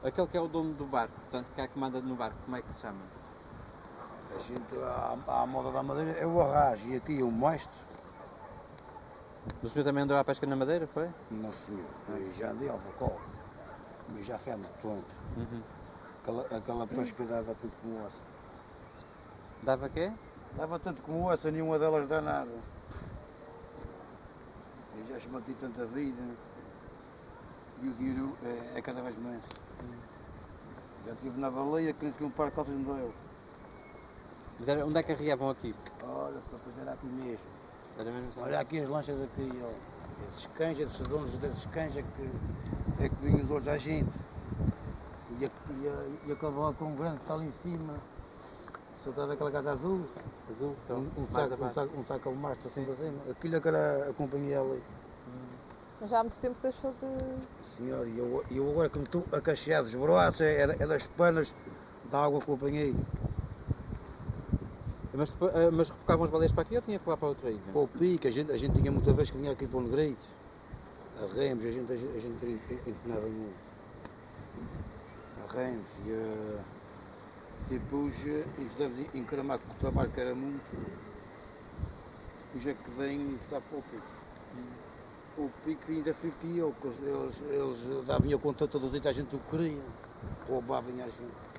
Aquele que é o dono do barco, portanto, que é a que manda no barco, como é que se chama? A gente, à moda da madeira é o arrajo e aqui o mestre. O senhor também andou à pesca na Madeira, foi? Não senhor, eu já andei ao vacol, mas já foi há muito tempo. Aquela pesca dava tanto como essa. Dava quê? Dava tanto como essa, nenhuma delas dá nada. Eu já esbati tanta vida e o dinheiro é cada vez menos. Já estive na baleia que nem sequer um par de calças me deu. Mas era, onde é que arriavam aqui? Olha, só depois era aqui mesmo. Era mesmo assim? Olha aqui as lanchas aqui, ó. Esses cães, esses donos desses cães é que vinham os outros à gente. E aquele balcão grande que está ali em cima. Só está daquela casa azul. Azul, então, Um saco ao mastro assim para cima. Aquilo é que era a companhia ali. Mas já há muito tempo deixou de... Senhor, e eu agora que me estou a cachear dos braços, é das panas da água que eu apanhei. Mas refocavam as baleias para aqui ou tinha que levar para outra ilha? Para o pique, a gente tinha muita vez que vinha aqui para o Negrito. A remos, a gente empinava muito. A remos e depois entramos em Caramaco, que o trabalho que era muito, depois é que vem está para o pique. O pique ainda foi pior, porque eles davam a conta todos os dias, a gente o queria, roubavam a gente.